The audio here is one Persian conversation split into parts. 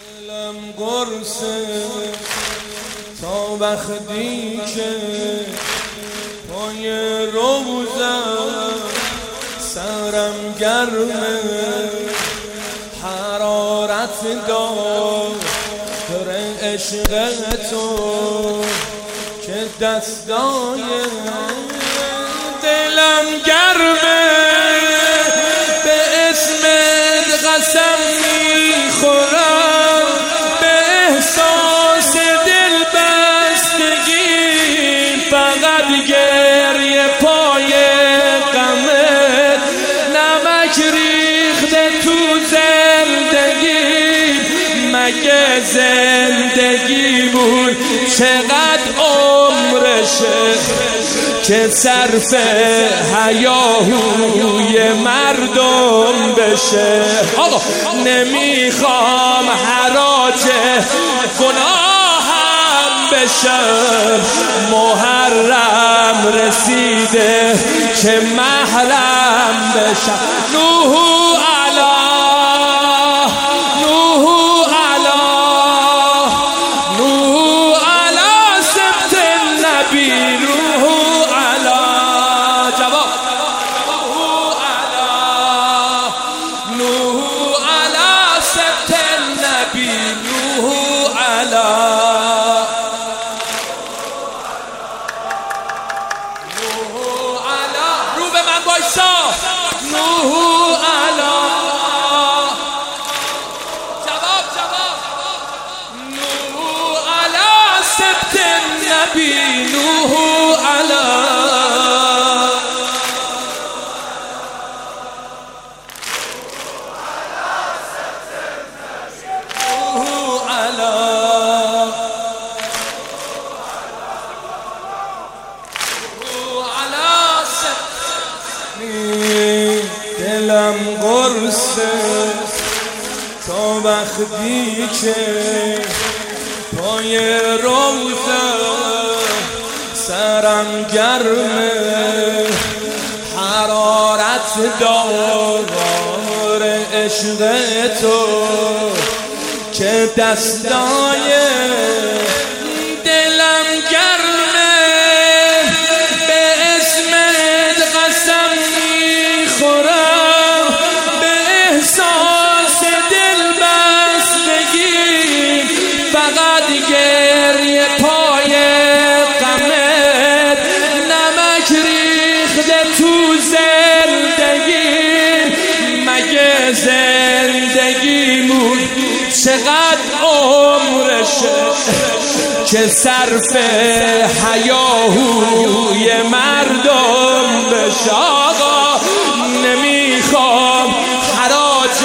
دلم قرصه تا وقتی که پای روزم سرم گرمه حرارت داره عشق تو که دستای دلم گرمه به اسمت قسم میخورم به احساس دل بستگی فقط گریه پای غمت نمک ریخته تو زندگی مگه زندگیمون چقدر عمرشه که صرف هیاهوی مردم بشه. آقا نمیخوام حراج گناهم بشم محرم رسیده که محرم بشم. نوح دلم قرصه تا وقتی که پای روزم سرم گرمه حرارت داره عشق تو که دستای دلم گرمه به اسمت قسم میخورم به احساس دل بستگی فقط گریه پای غمت نمک ریخته تو زندگی مگه زندگیمون چقدر عمرشه که صرف هیاهوی مردم بشه. آقا نمیخوام حراج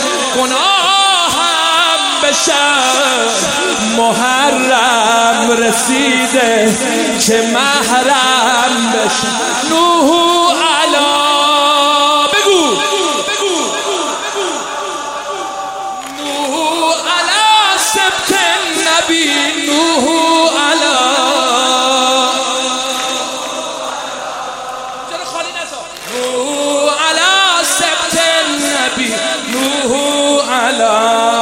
گناهم بشم محرم رسیده که محرم بشم. نوح علی بگو نوح علی سبت النبی نوح علی نوح علی سبت النبی نوح علی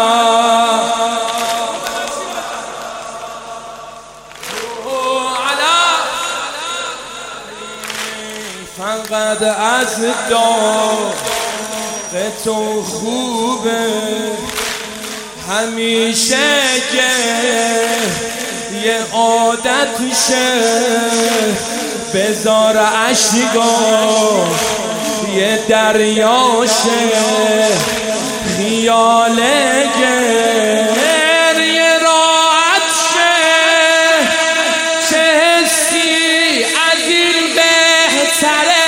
فقط از داغ تو خوبه همیشه که یه عادت شه بذار عشقا یه دریاشه خیاله گریه راحت شه چه حسی از این بهتره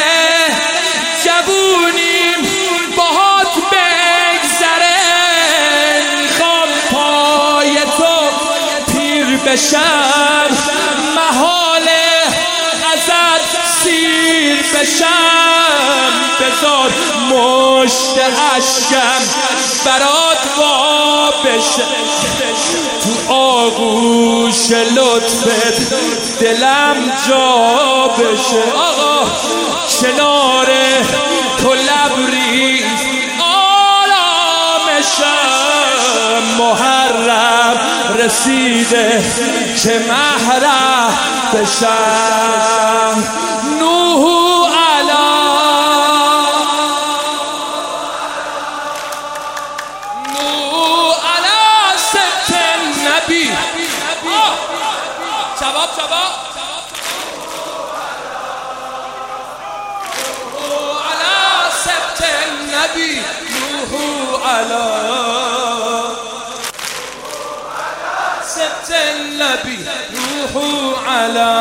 جوونیم باهات بگذره میخوام پای تو پیر بشم محاله ازت سیر بشم بذار مشت عشقم برات وا بشه تو آغوش لطفت دلم جا بشه. آقا کنار تو لبریز آرامشم محرم رسیده که محرم بشم. نوح علی ست النبی. شباب علی ست النبی. نوح علی ست النبی. نوح علی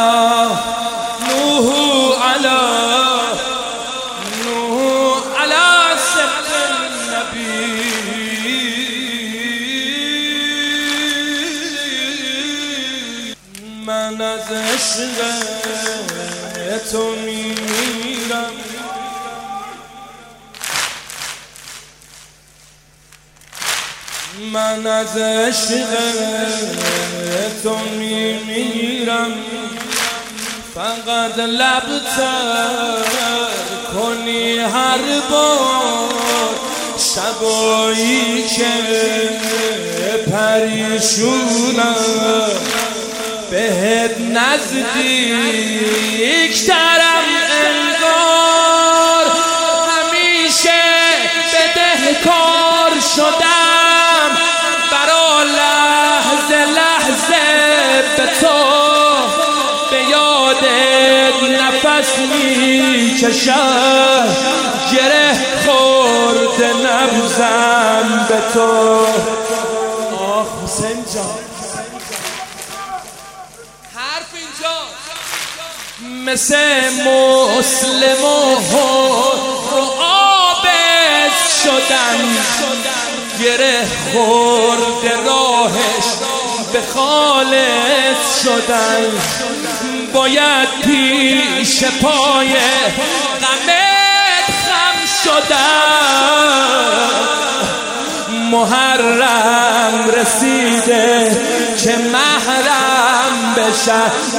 ست النبی. من از عشق تو میمیرم، من از عشق تو میمیرم. فقط لب تر کنی هر بار، شبایی که پریشونم بهت نزدیکترم انگار. همیشه بدهکار شدم برا لحظه لحظه به تو، به یادت نفس میکشم، گره خورده نبزم به تو. آخ حسین جان، حرف اینجا مثل مسلم و آبز شدن، گره خورده راهش به خالص شدن. باید پیش پای غمت خم شدن. محرم رسیده که محرم بشم.